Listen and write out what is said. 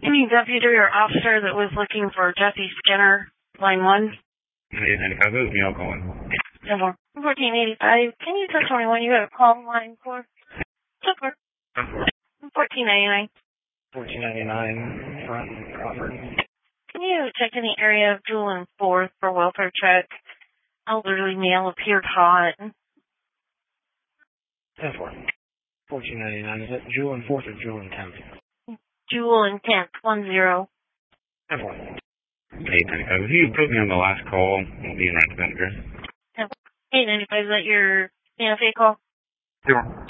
Any deputy or officer that was looking for Jesse Skinner, line 1? 895, this is Neil calling. 1485, can you tell me when you have a call line for? Super. 1499. 1499, front, Crawford. Can you check in the area of Jewel and 4th for welfare check? Elderly male appeared hot. 10-4. 1499, is it Jewel and 4th or Jewel and 10th? Jewel and 10th, 10. 10-4. 895, if you put me on the last call, I'll be in right to that address. 895, is that your Santa Fe call? Sure.